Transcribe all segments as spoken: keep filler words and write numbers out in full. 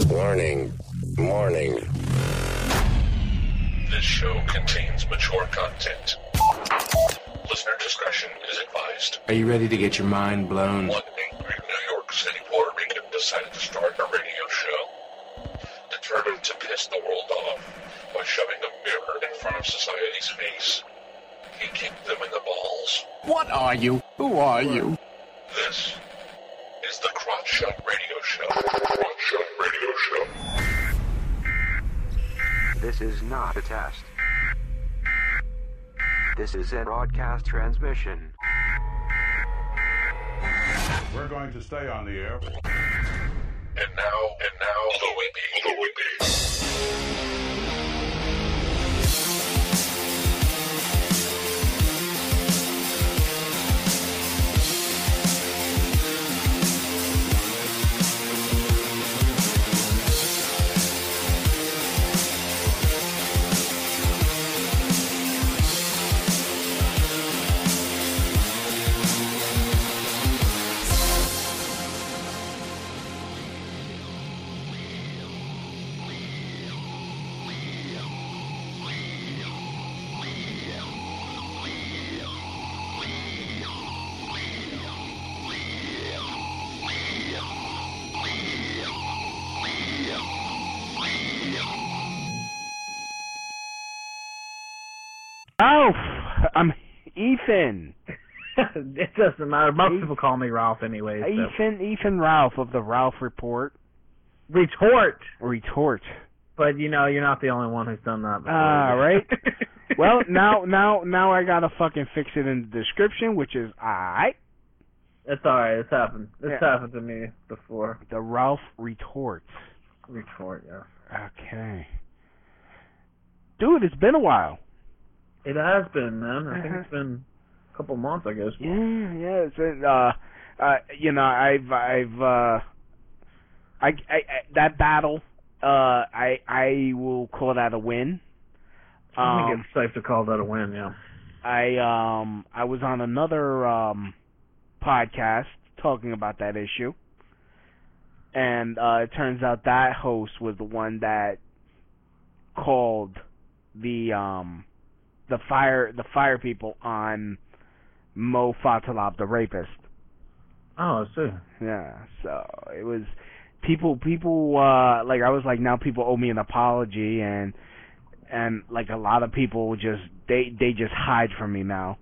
Warning. Warning. This show contains mature content. Listener discretion is advised. Are you ready to get your mind blown? One angry New York City Puerto Rican decided to start a radio show. Determined to piss the world off by shoving a mirror in front of society's face, he kicked them in the balls. What are you? Who are you? This is the Crotch Shot Radio Show. Crotch Shot Radio Show. This is not a test. This is a broadcast transmission. We're going to stay on the air. And now, and now, the Weepy, the Weepy. Ralph, I'm Ethan. It doesn't matter. Most people call me Ralph anyway. So. Ethan, Ethan Ralph of the Ralph Report. Retort. Retort. But you know, you're not the only one who's done that before. Ah, uh, right. Well, now, now, now I gotta fucking fix it in the description, which is alright. It's alright. It's happened. It's yeah. happened to me before. The Ralph Retorts. Retort, yeah. Okay. Dude, it's been a while. It has been, man. I think it's been a couple months, I guess. Yeah, yeah. It's been, uh, uh, you know, I've, I've, uh, I, I, I that battle, uh, I, I will call that a win. I think um, it's safe to call that a win, yeah. I, um, I was on another, um, podcast talking about that issue, and, uh, it turns out that host was the one that called the, um, the fire the fire people on Mo Fatalab, the rapist. Oh, I see. Yeah, so it was people people uh like I was like, now people owe me an apology, and and like a lot of people just they they just hide from me now.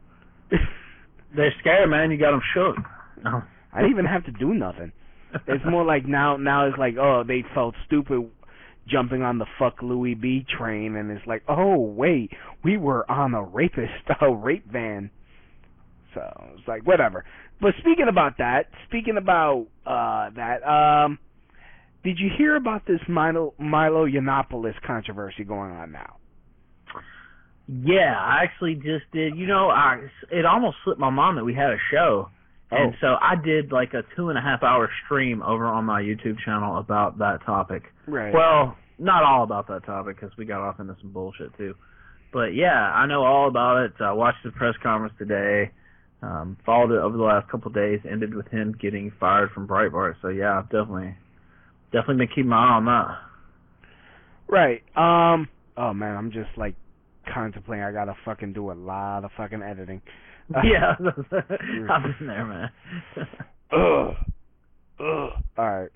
They're scared, man. You got them shook. No. I didn't even have to do nothing. It's more like now now it's like, oh, they felt stupid jumping on the fuck Louis B train, and it's like, oh wait, we were on a rapist, a rape van. So it's like, whatever. But speaking about that, speaking about uh, that, um, did you hear about this Milo Milo Yiannopoulos controversy going on now? Yeah, I actually just did. You know, I it almost slipped my mind that we had a show. And oh. so I did like a two and a half hour stream over on my YouTube channel about that topic. Right. Well, not all about that topic because we got off into some bullshit too. But yeah, I know all about it. I watched the press conference today, um, followed it over the last couple of days, ended with him getting fired from Breitbart. So yeah, I've definitely, definitely been keeping my eye on that. Right. Um. Oh man, I'm just like contemplating. I gotta fucking do a lot of fucking editing. Yeah, I've been there, man. Ugh. Ugh. Alright.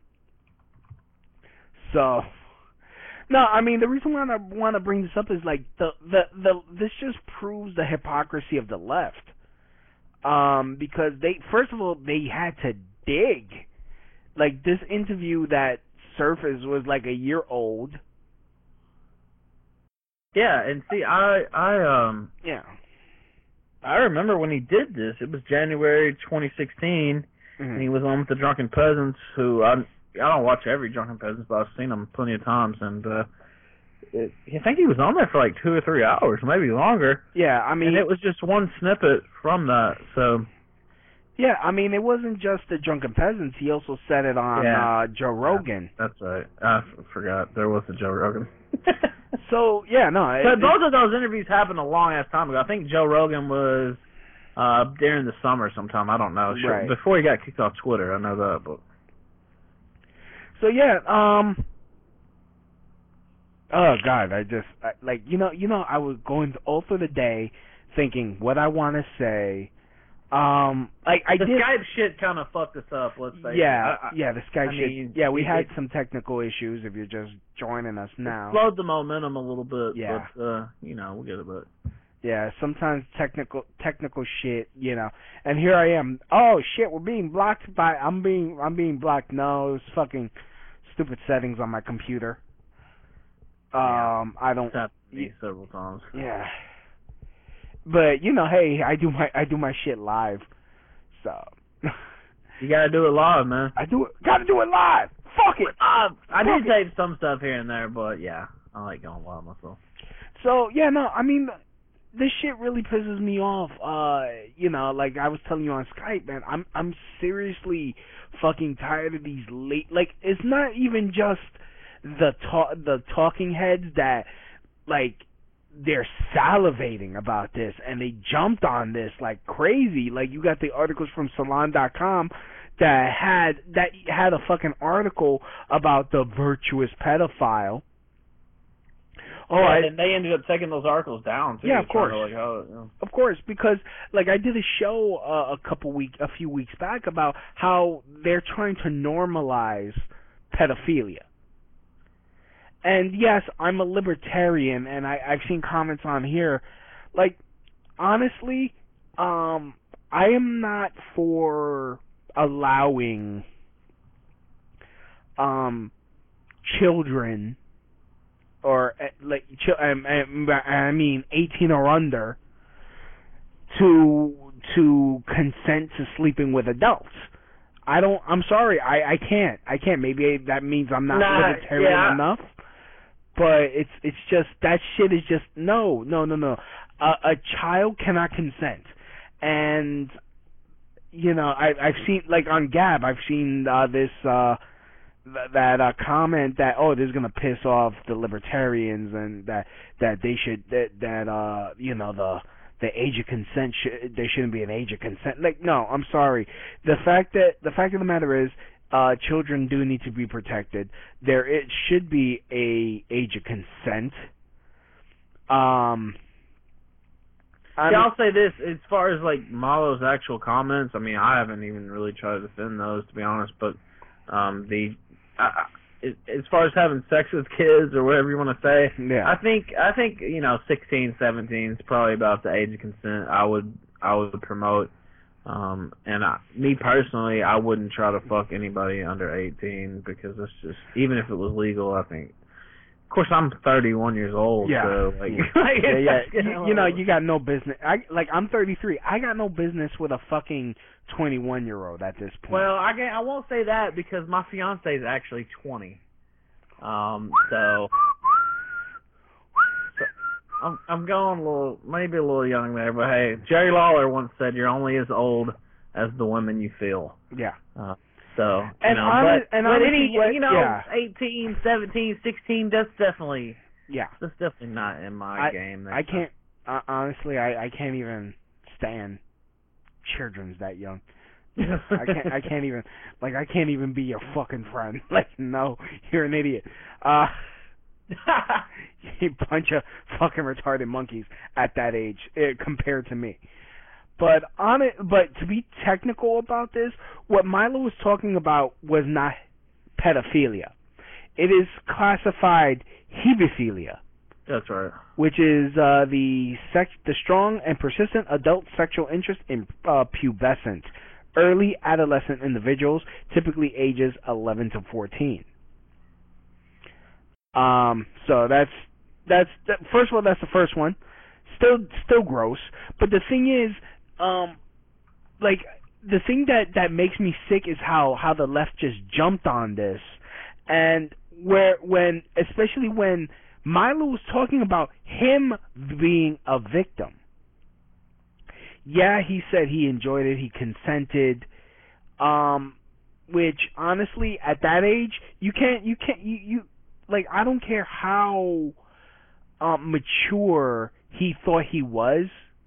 So, no, I mean, the reason why I want to bring this up is, like, the, the, the, this just proves the hypocrisy of the left. Um, because they, first of all, they had to dig. Like, this interview that surfaced was, like, a year old. Yeah, and see, I, I, um... Yeah. I remember when he did this. It was January twenty sixteen, mm-hmm. and he was on with the Drunken Peasants, who I I don't watch every Drunken Peasants, but I've seen them plenty of times, and uh, it, I think he was on there for like two or three hours, maybe longer. Yeah, I mean, and it was just one snippet from that. So, yeah, I mean, it wasn't just the Drunken Peasants. He also said it on yeah. uh, Joe Rogan. Yeah, that's right. I f- forgot there was a Joe Rogan. So, yeah, no. It, but both of those interviews happened a long-ass time ago. I think Joe Rogan was uh, during the summer sometime. I don't know. Sure. Right. Before he got kicked off Twitter, I know that. But So yeah, um, oh god, I just I, like you know, you know, I was going all through the day thinking what I want to say. Um, like I the did. Skype shit kind of fucked us up. Let's say. Yeah, I, I, yeah, the Skype I shit. mean, yeah, we it, had it, some technical issues. If you're just joining us now, it slowed the momentum a little bit. Yeah. But uh, you know, we'll get it. But yeah, sometimes technical technical shit, you know. And here I am. Oh shit, we're being blocked by. I'm being I'm being blocked. No, it's fucking stupid settings on my computer. Um, yeah. I don't. It's happened to me several times. Yeah. But you know, hey, I do my I do my shit live, so. You gotta do it live, man. I do it. Gotta do it live. Fuck it. Uh, I Fuck did it. tape some stuff here and there, but yeah, I like going live myself. So yeah, no, I mean, this shit really pisses me off. Uh, you know, like I was telling you on Skype, man, I'm I'm seriously fucking tired of these late. Like, it's not even just the ta- the talking heads that like. They're salivating about this, and they jumped on this like crazy. Like, you got the articles from Salon dot com that had that had a fucking article about the virtuous pedophile. Oh, yeah, I, and they ended up taking those articles down too. Yeah, of trying course. to, like, oh, you know. Of course, because like I did a show uh, a couple week, a few weeks back about how they're trying to normalize pedophilia. And yes, I'm a libertarian, and I, I've seen comments on here. Like, honestly, um, I am not for allowing um children, or uh, like, ch- um, I mean, eighteen or under, to to consent to sleeping with adults. I don't. I'm sorry. I, I can't. I can't. Maybe that means I'm not Nah, libertarian yeah. enough. But it's it's just that shit is just no no no no. A, a child cannot consent, and you know I I've seen like on Gab I've seen uh, this uh, th- that uh, comment that oh this is gonna piss off the libertarians and that that they should that that uh you know the the age of consent sh- there shouldn't be an age of consent. Like, no, I'm sorry. The fact that the fact of the matter is. Uh, children do need to be protected. There, it should be a age of consent. Um, Yeah, I'll say this, as far as like Malo's actual comments, I mean, I haven't even really tried to defend those, to be honest, but um, the I, I, as far as having sex with kids or whatever you want to say, yeah. I think I think you know, sixteen, seventeen is probably about the age of consent I would I would promote. Um, and I, me personally, I wouldn't try to fuck anybody under eighteen because it's just, even if it was legal, I think. Of course, I'm thirty-one years old, Yeah. so like, yeah, yeah. You, you know, you got no business. I like, I'm thirty-three. I got no business with a fucking twenty-one year old at this point. Well, I can, I won't say that because my fiance is actually twenty. Um, so, so I'm I'm going a little, maybe a little young there, but hey, Jerry Lawler once said you're only as old as the women you feel. yeah. Uh, so, you And know, honest- but, and but honestly, any, what- you know, yeah. eighteen, seventeen, sixteen, that's definitely, Yeah. that's definitely not in my I, game. That's I can't. Uh, honestly, I I can't even stand children's that young. I can't. I can't even. Like, I can't even be your fucking friend. Like, no, you're an idiot. Uh, you bunch of fucking retarded monkeys at that age uh, compared to me. But on it. But to be technical about this, what Milo was talking about was not pedophilia. It is classified hebephilia. That's right. Which is uh, the sex, the strong and persistent adult sexual interest in uh, pubescent, early adolescent individuals, typically ages eleven to fourteen. Um, so that's that's that, first of all, that's the first one. Still, still gross. But the thing is, um, like the thing that that makes me sick is how how the left just jumped on this, and where when especially when Milo was talking about him being a victim. Yeah, he said he enjoyed it, he consented, um, which honestly, at that age, you can't, you can't, you, you like, I don't care how um, mature he thought he was.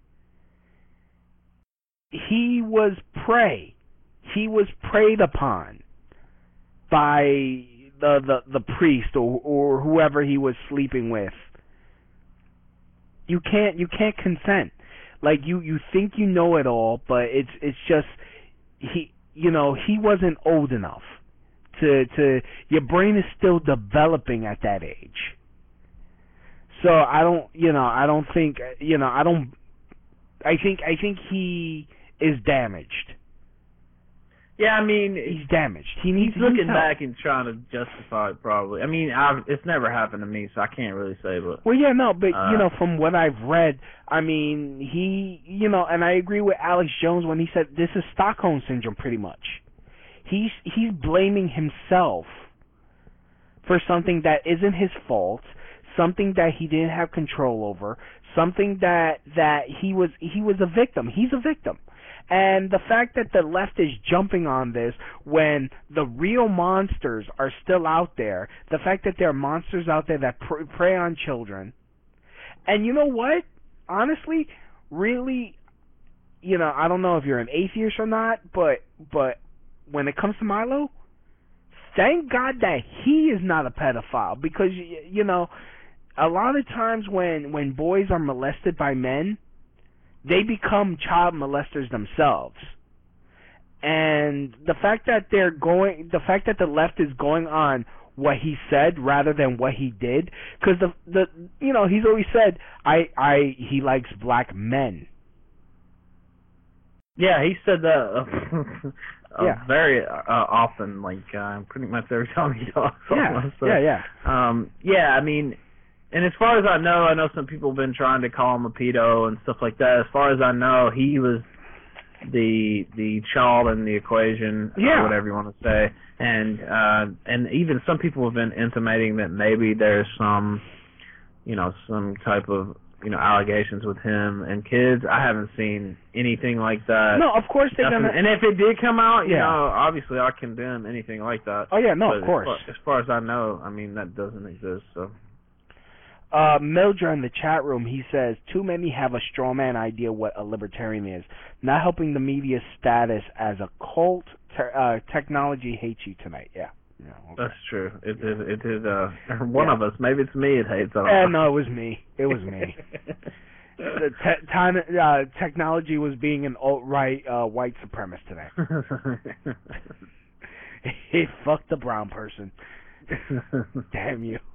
He was prey. He was preyed upon by the the, the priest or or whoever he was sleeping with. You can't you can't consent. Like you, you think you know it all, but it's it's just he you know he wasn't old enough to to your brain is still developing at that age. So I don't you know I don't think you know I don't I think I think he is damaged. Yeah, I mean, he's damaged. He needs. He's looking help. back and trying to justify it, probably. I mean, I've, it's never happened to me, so I can't really say. But well, yeah, no, but uh, you know, from what I've read, I mean, he, you know, and I agree with Alex Jones when he said this is Stockholm syndrome, pretty much. He's he's blaming himself for something that isn't his fault, something that he didn't have control over, something that that he was he was a victim. He's a victim. And the fact that the left is jumping on this when the real monsters are still out there, the fact that there are monsters out there that pre- prey on children, and you know what? Honestly, really, you know, I don't know if you're an atheist or not, but but when it comes to Milo, thank God that he is not a pedophile, because you know, a lot of times when when boys are molested by men, they become child molesters themselves. And the fact that they're going, the fact that the left is going on what he said rather than what he did, because the the you know he's always said I I he likes black men. Yeah, he said that uh, uh, yeah. very uh, often, like uh, pretty much every time he talks. Yeah, so, yeah, yeah. Um, yeah, I mean. And as far as I know, I know some people have been trying to call him a pedo and stuff like that. As far as I know, he was the the child in the equation, yeah. or whatever you want to say. And uh, and even some people have been intimating that maybe there's some, you know, some type of, you know, allegations with him and kids. I haven't seen anything like that. No, of course they're Nothing. gonna. And if it did come out, you yeah. know, obviously I condemn anything like that. Oh yeah, no, but of course. As far, as far as I know, I mean that doesn't exist. So. Uh, Mildred in the chat room, he says, too many have a strawman idea what a libertarian is. Not helping the media's status as a cult. Te- uh, technology hates you tonight. Yeah. yeah okay. That's true. It is, it is uh, one yeah. of us. Maybe it's me it hates. I don't eh, know. no, it was me. It was me. the te- time, uh, technology was being an alt-right uh, white supremacist today. He fucked the brown person. Damn you.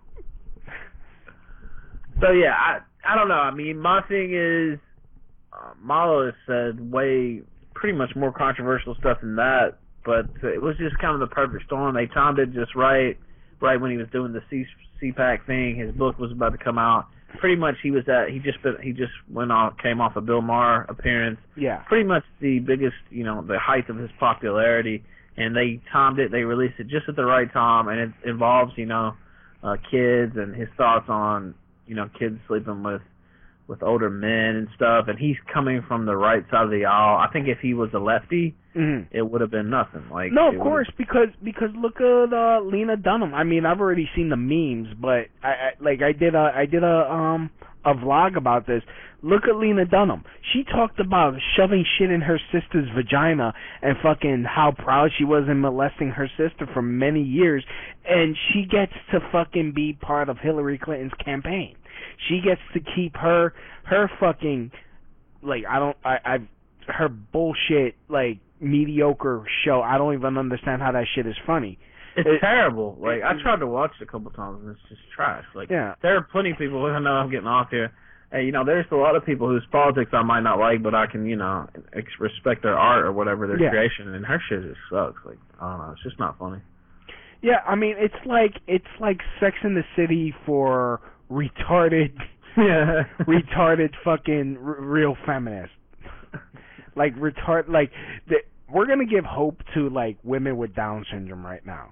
So yeah, I I don't know. I mean, my thing is, uh, Milo has said way pretty much more controversial stuff than that, but it was just kind of the perfect storm. They timed it just right, right when he was doing the C CPAC thing. His book was about to come out. Pretty much, he was at he just he just went off came off a Bill Maher appearance. Yeah. Pretty much the biggest, you know, the height of his popularity, and they timed it. They released it just at the right time, and it involves, you know, uh, kids and his thoughts on, you know, kids sleeping with with older men and stuff, and he's coming from the right side of the aisle. I think if he was a lefty, mm-hmm. it would have been nothing. Like no, of course, because because look at uh, Lena Dunham. I mean, I've already seen the memes, but I, I like I did a I did a um a vlog about this. Look at Lena Dunham. She talked about shoving shit in her sister's vagina and fucking how proud she was in molesting her sister for many years, and she gets to fucking be part of Hillary Clinton's campaign. She gets to keep her her fucking like I don't I I her bullshit like mediocre show. I don't even understand how that shit is funny. It's it, terrible. Like I tried to watch it a couple times and it's just trash. Like yeah. there are plenty of people. I know I'm getting off here. Hey, you know, there's a lot of people whose politics I might not like, but I can, you know, ex- respect their art or whatever, their yeah. creation. And her shit just sucks. Like I don't know, it's just not funny. Yeah, I mean, it's like it's like Sex in the City for retarded, yeah, retarded fucking r- real feminists. Like retard, like the, we're gonna give hope to like women with Down syndrome right now.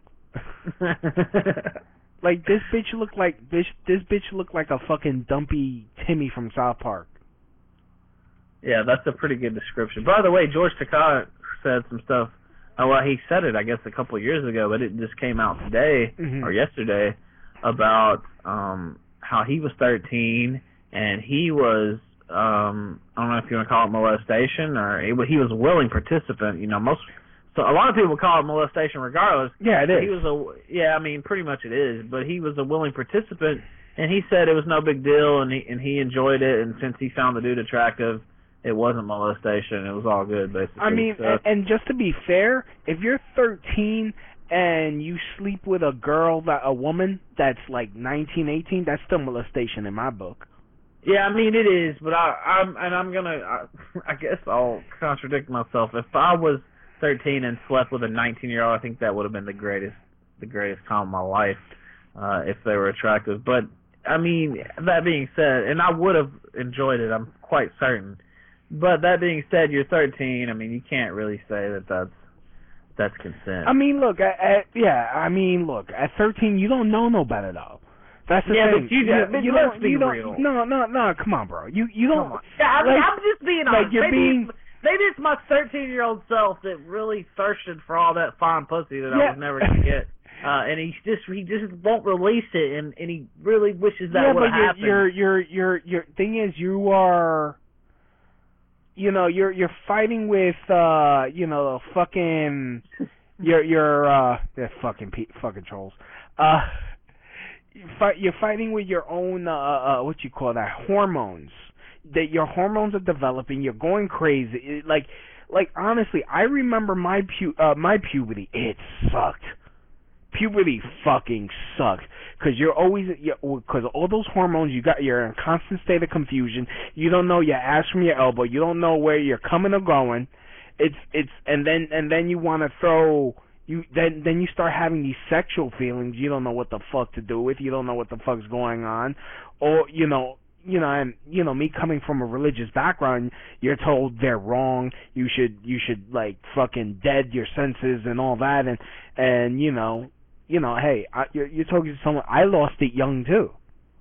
Like this bitch look like this this bitch look like a fucking dumpy Timmy from South Park. Yeah, that's a pretty good description. By the way, George Takei said some stuff. Oh, well, he said it, I guess, a couple of years ago, but it just came out today mm-hmm. or yesterday about um, how he was thirteen and he was, um, I don't know if you want to call it molestation or he was a willing participant. You know, most So a lot of people call it molestation regardless. Yeah, it is. He was a yeah, I mean, pretty much it is. But he was a willing participant, and he said it was no big deal, and he and he enjoyed it. And since he found the dude attractive, it wasn't molestation. It was all good, basically. I mean, so, and, and just to be fair, if you're thirteen and you sleep with a girl, that a woman that's like nineteen, eighteen, that's still molestation in my book. Yeah, I mean it is, but I, I'm and I'm gonna. I, I guess I'll contradict myself. If I was thirteen and slept with a nineteen-year-old, I think that would have been the greatest, the greatest time of my life, uh, if they were attractive. But I mean, that being said, and I would have enjoyed it. I'm quite certain. But that being said, you're thirteen. I mean, you can't really say that that's that's consent. I mean, look, at, at, yeah, I mean, look, at thirteen, you don't know no better though. That's the yeah, thing. but you, you, but you let's don't, be you don't, real. No, no, no, come on, bro. You you don't. Yeah, I mean, like, I'm just being honest. Like you're maybe, being. Maybe it's my thirteen-year-old self that really thirsted for all that fine pussy that Yeah. I was never gonna get, uh, and he just he just won't release it, and, and he really wishes that yeah, would but have happened. your your your your thing is you are. You know, you're you're fighting with uh, you know, fucking. You're you're uh, they're fucking pe- fucking trolls. Uh. Fight, you're fighting with your own, uh, uh, what you call that, hormones. That your hormones are developing. You're going crazy. It, like, like honestly, I remember my pu- uh, my puberty. It sucked. Puberty fucking sucked because you're always because all those hormones you got. You're in a constant state of confusion. You don't know your ass from your elbow. You don't know where you're coming or going. It's it's and then and then you want to throw. You then then you start having these sexual feelings. You don't know what the fuck to do with. You don't know what the fuck's going on, or you know, you know, and you know, me coming from a religious background, you're told they're wrong. You should you should like fucking dead your senses and all that, and and you know, you know, hey, I, you're you're talking to someone. I lost it young too.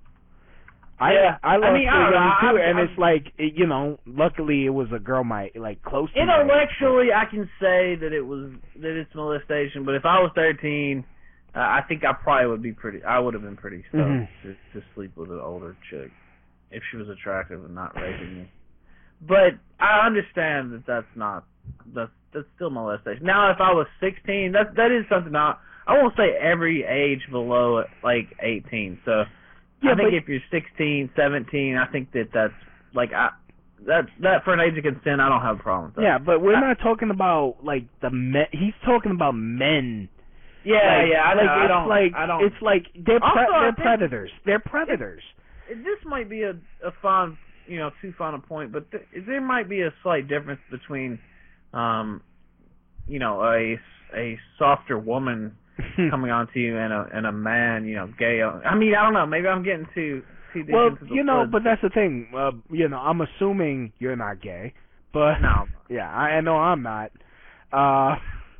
I yeah, I lost I mean, it I don't young know, too, I'm, and I'm, it's like it, you know, luckily it was a girl my like close to me. Intellectually, I can say that it was that it's molestation, but if I was thirteen, uh, I think I probably would be pretty. I would have been pretty stoked mm-hmm. to, to sleep with an older chick if she was attractive and not raping me. But I understand that that's not that's that's still molestation. Now, if I was sixteen, that that is something I I won't say every age below like eighteen. So. Yeah, I think but, if you're sixteen, seventeen, I think that that's like I that that for an age of consent, I don't have a problem with that. Yeah, but we're I, not talking about like the men. He's talking about men. Yeah, like, yeah. I, like, know, I it's don't. like I don't. it's like they're pre- Also, they're predators. They're predators. It, this might be a a fun, you know, too fun a point, but th- there might be a slight difference between, um, you know, a a softer woman. coming on to you and a and a man, you know, gay. I mean, I don't know. Maybe I'm getting too too deep well, into the you know, woods. but that's the thing. Uh, you know, I'm assuming you're not gay, but no, yeah, I, I know I'm not. Uh,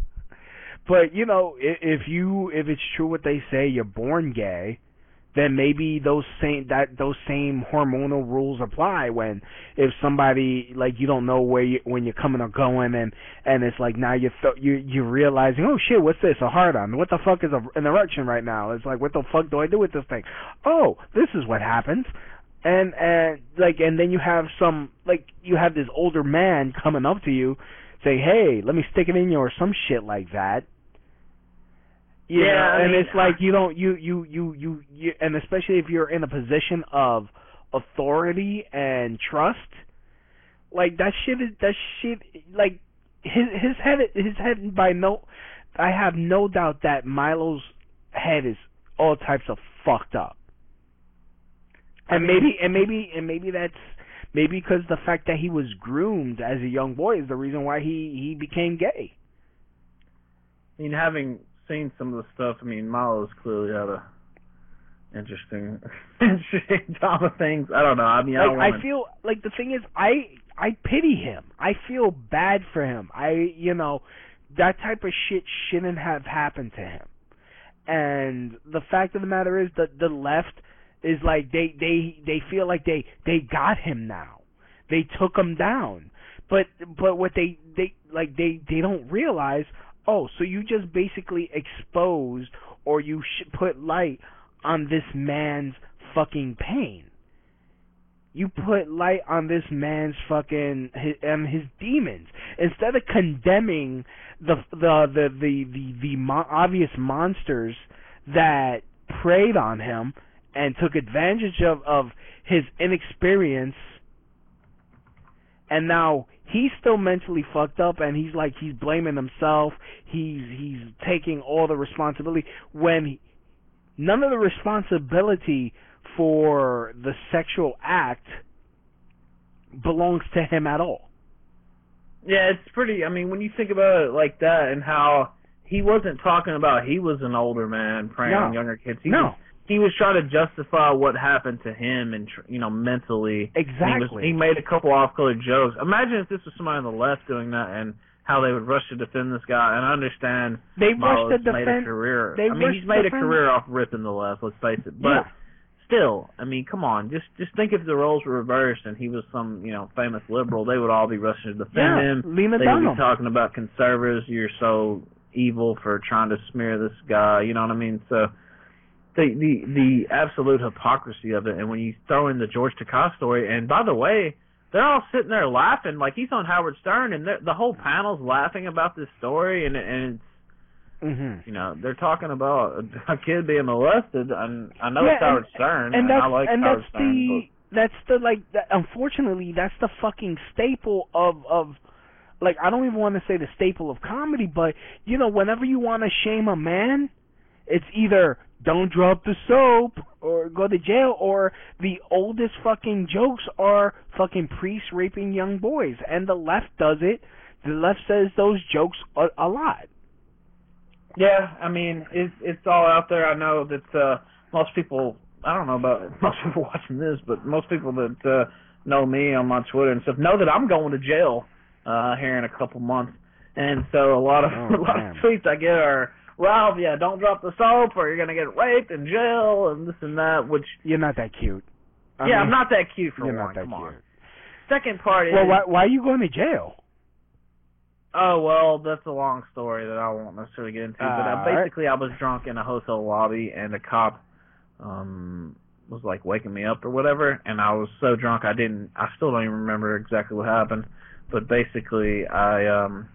but you know, if, if you if it's true what they say, you're born gay, then maybe those same that those same hormonal rules apply when if somebody like you don't know where you when you're coming or going and and it's like now you th- you you're realizing oh shit what's this a hard on what the fuck is a, an erection right now it's like what the fuck do I do with this thing oh this is what happens and and like and then you have some like you have this older man coming up to you say hey let me stick it in you or some shit like that. You yeah, know, I and mean, it's like you don't you, you you you you and especially if you're in a position of authority and trust, like that shit is that shit like his his head his head by no I have no doubt that Milo's head is all types of fucked up. And I mean, maybe and maybe and maybe that's maybe because the fact that he was groomed as a young boy is the reason why he he became gay. I mean, having seen some of the stuff, I mean, Milo's clearly had a interesting, interesting time of things. I don't know. I mean, I, like, don't wanna... I feel like the thing is, I I pity him. I feel bad for him. I you know, that type of shit shouldn't have happened to him. And the fact of the matter is that the left is like they they they feel like they they got him now. They took him down. But but what they they like they they don't realize. Oh, so you just basically exposed or you sh- put light on this man's fucking pain. You put light on this man's fucking his, um, his demons. instead of condemning the the the the the, the mo- obvious monsters that preyed on him and took advantage of, of his inexperience, and now he's still mentally fucked up, and he's like he's blaming himself. He's he's taking all the responsibility when he, none of the responsibility for the sexual act belongs to him at all. Yeah, it's pretty. I mean, when you think about it like that, and how he wasn't talking about he was an older man preying No. on younger kids. He No. was, he was trying to justify what happened to him, and tr- you know, mentally. Exactly. He, was, he made a couple off-color jokes. Imagine if this was somebody on the left doing that, and how they would rush to defend this guy. And I understand They Milo's rushed to made defend. a career. They I mean, rushed he's to made a defend- career off ripping the left. Let's face it. But Yeah. still, I mean, come on. Just just think if the roles were reversed and he was some, you know, famous liberal, they would all be rushing to defend Yeah, him. Lena They would Dunham. be talking about conservatives. You're so evil for trying to smear this guy. You know what I mean? So the the the absolute hypocrisy of it. And when you throw in the George Takei story, and by the way, they're all sitting there laughing like he's on Howard Stern, and the whole panel's laughing about this story, and and it's, Mm-hmm. you know, they're talking about a kid being molested, and I know Yeah, it's Howard and, Stern, and and that's I like and Howard that's Stern. the that's the like that, unfortunately that's the fucking staple of of like I don't even want to say the staple of comedy, but you know whenever you want to shame a man, it's either don't drop the soap or go to jail, or the oldest fucking jokes are fucking priests raping young boys, and the left does it. The left says those jokes a, a lot. Yeah, I mean, it's it's all out there. I know that uh, most people, I don't know about most people watching this, but most people that uh, know me on my Twitter and stuff know that I'm going to jail uh, here in a couple months. And so a lot of Oh, a lot damn. of tweets I get are, Ralph, yeah, don't drop the soap or you're going to get raped in jail and this and that, which, You're not that cute. I yeah, mean, I'm not that cute for You're one. not that Come on. cute. Second part is, Well, why why are you going to jail? oh, well, that's a long story that I won't necessarily get into. But uh, Alright. basically, I was drunk in a hotel lobby, and a cop um, was, like, waking me up or whatever. And I was so drunk, I didn't, I still don't even remember exactly what happened. But basically, I, um,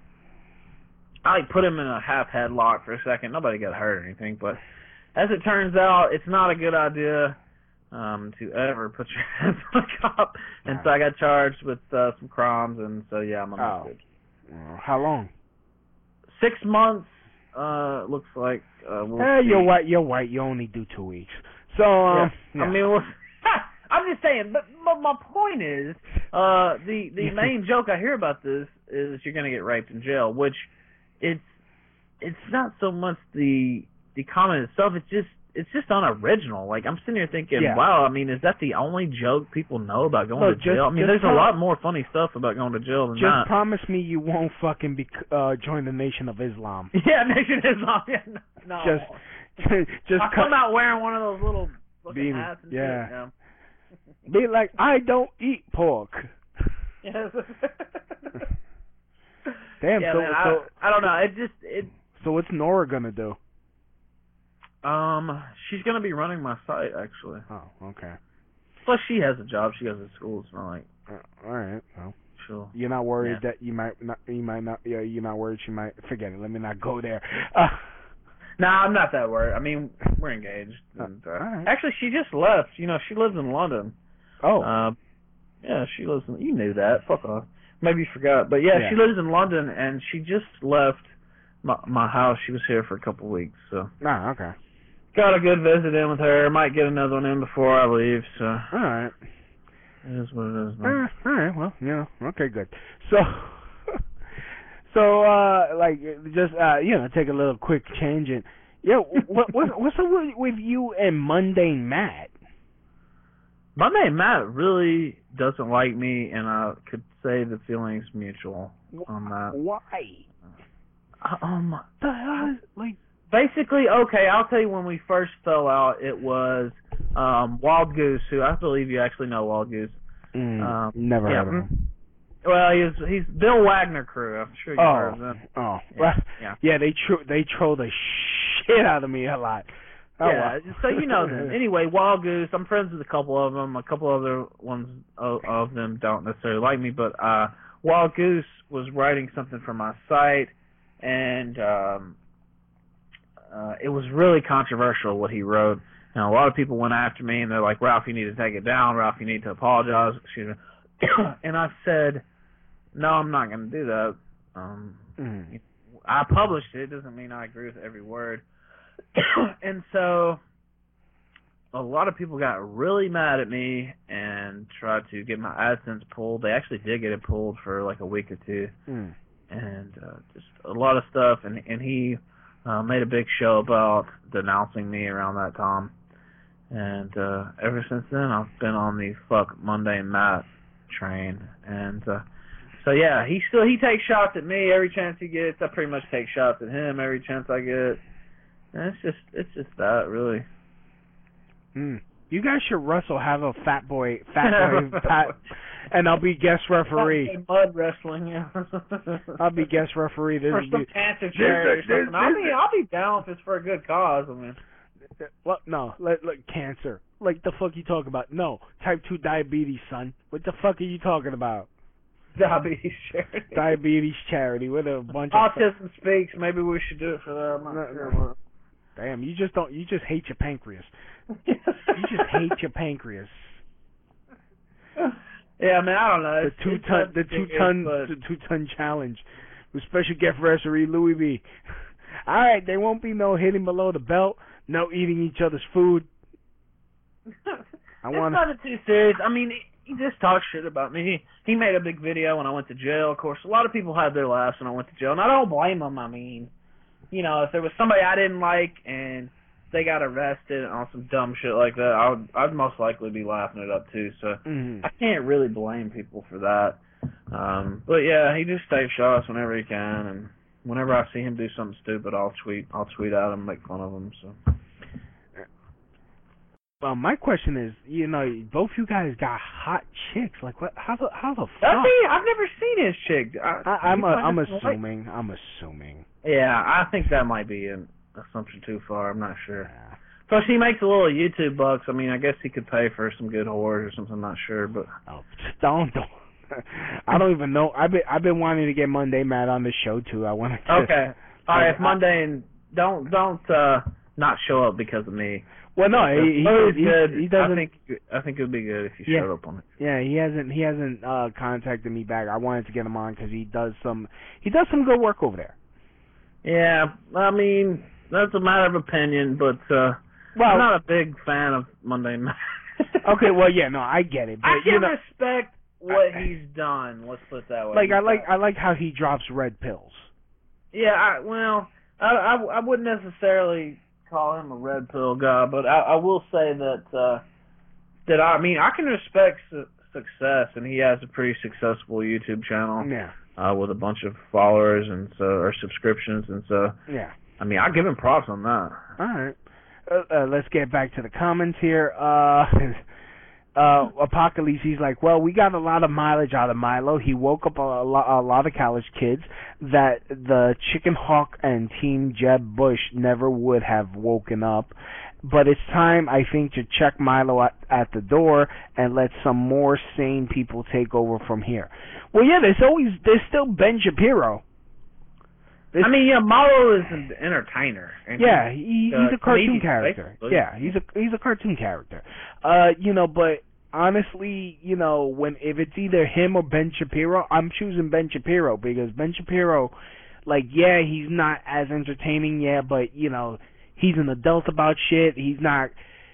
I like, put him in a half headlock for a second. Nobody got hurt or anything. But as it turns out, it's not a good idea um, to ever put your hands on a cop. And so I got charged with uh, some crimes, and so, yeah, I'm on Oh. good. Uh, How long? Six months, uh, looks like. Uh, we'll Eh, see. you're white. You're white. You only do two weeks. So, um, Yeah. I mean, we'll, I'm just saying. But, but my point is, uh, the the main joke I hear about this is you're gonna get raped in jail, which it's it's not so much the the comment itself. It's just it's just unoriginal. Like I'm sitting here thinking, Yeah. wow. I mean, is that the only joke people know about going Look, to just- jail? I mean, just there's tell- a lot more funny stuff about going to jail than just that. promise me you won't fucking be uh, join the Nation of Islam. Yeah, Nation Islam. Yeah, no. Just, just I cut- come out wearing one of those little fucking Beam- hats and yeah. shit. be like, I don't eat pork. Yeah. Damn. yeah, so, man, I, so, I don't know. It just it. so what's Nora gonna do? Um, she's gonna be running my site actually. Oh, okay. Plus, she has a job. She goes to school. So I'm like, Uh, all right. Well, sure. you're not worried Yeah. that you might not. You might not. Yeah, you're not worried she might. Forget it. Let me not go there. Uh, Nah, I'm not that worried. I mean, we're engaged. And, uh, Alright. Actually, she just left. You know, she lives in London. oh. Uh, yeah, she lives in. You knew that. Fuck off. Maybe you forgot. But yeah, Yeah. she lives in London, and she just left my my house. She was here for a couple of weeks, so ah, okay. got a good visit in with her. Might get another one in before I leave. So All right. it is what it is. Uh, Man. all right. Well, you know. Okay. Good. So, so uh, like, just uh, you know, take a little quick change and yeah. What what what's up with, with you and Mundane Matt? Monday Matt really doesn't like me, and I could say the feeling's mutual on that. Why? Um, The hell is, like. basically, okay, I'll tell you when we first fell out, it was um, Wild Goose, who I believe you actually know Wild Goose. Mm, Um, never yeah, heard of him. Well, he's he's Bill Wagner crew. I'm sure you've heard of Oh, them. oh, Yeah, well, yeah. yeah. They tro- they troll the shit out of me a lot. Oh, yeah, well. so you know them. Anyway, Wild Goose, I'm friends with a couple of them. A couple other ones of, of them don't necessarily like me, but uh, Wild Goose was writing something for my site, and um, uh, it was really controversial what he wrote. Now, a lot of people went after me, and they're like, Ralph, you need to take it down. Ralph, you need to apologize. Excuse me. And I said, no, I'm not going to do that. Um, mm. I published it. It doesn't mean I agree with every word. And so a lot of people got really mad at me and tried to get my AdSense pulled. They actually did get it pulled for like a week or two. Mm. And uh, just a lot of stuff. And, and he uh, made a big show about denouncing me around that time. And uh, ever since then, I've been on the fuck Monday Matt train. And uh, so yeah, he still he takes shots at me every chance he gets. I pretty much take shots at him every chance I get. And it's just it's just that really. Mm. You guys should wrestle. Have a fat boy, fat boy, fat, and I'll be guest referee. Mud wrestling, yeah. I'll be guest referee. This for some be, cancer charity or something. I'll be I'll be down if it's for a good cause. I mean. Well, no, let, look, cancer. Like, the fuck you talking about? No, type two diabetes, son. What the fuck are you talking about? Diabetes charity. Diabetes charity with a bunch Autism of... Autism Speaks. Maybe we should do it for that. I'm not no, sure. No. Damn, you just don't, you just hate your pancreas. You just hate your pancreas. Yeah, man, I don't know. The it's, two it's ton, the two ton, but... the two ton challenge with special guest referee Louis B. All right, there won't be no hitting below the belt. No eating each other's food. I want. It's not too serious. I mean, he, he just talks shit about me. He, he made a big video when I went to jail. Of course, a lot of people had their laughs when I went to jail, and I don't blame them. I mean, you know, if there was somebody I didn't like and they got arrested on some dumb shit like that, I would, I'd most likely be laughing it up too. So mm-hmm. I can't really blame people for that. Um, but yeah, he just takes shots whenever he can, and whenever I see him do something stupid, I'll tweet. I'll tweet at him, make fun of him. So. Well, my question is, you know, both you guys got hot chicks. Like, what? How the how the fuck? I mean, I've never seen his chick. I, I, I'm a, I'm assuming. Like? I'm assuming. Yeah, I think that might be an assumption too far. I'm not sure. Yeah. Plus, he makes a little YouTube bucks. I mean, I guess he could pay for some good whores or something. I'm not sure, but oh, don't don't. I don't even know. I've been I've been wanting to get Monday Matt on the show too. I want to. Okay. All right. If Monday and don't don't uh, not show up because of me. Well, no, he, he, he, good. he doesn't. I think I think it would be good if you yeah, showed up on it. Yeah, he hasn't he hasn't uh, contacted me back. I wanted to get him on because he does some he does some good work over there. Yeah, I mean that's a matter of opinion, but uh, well, I'm not a big fan of Monday Matt. Okay, well, yeah, no, I get it. But, I can you know, respect what I, he's done. Let's put it that way. Like I like I like how he drops red pills. Yeah, I, well, I, I I wouldn't necessarily call him a red pill guy, but I, I will say that uh, that I, I mean I can respect su- success, and he has a pretty successful YouTube channel. Yeah. Uh, with a bunch of followers and so or subscriptions, and so yeah. I mean I give him props on that. All right. Uh, uh, let's get back to the comments here. Uh, uh, Apocalypse, he's like, well, we got a lot of mileage out of Milo. He woke up a, a, lot, a lot of college kids that the Chicken Hawk and Team Jeb Bush never would have woken up. But it's time, I think, to check Milo at, at the door and let some more sane people take over from here. Well, yeah, there's always, there's still Ben Shapiro. This, I mean, yeah, Milo is an entertainer. Yeah, he, he's uh, a cartoon character. Basically. Yeah, he's a he's a cartoon character. Uh, you know, but honestly, you know, when if it's either him or Ben Shapiro, I'm choosing Ben Shapiro because Ben Shapiro, like, yeah, he's not as entertaining, yeah, but you know, he's an adult about shit. He's not.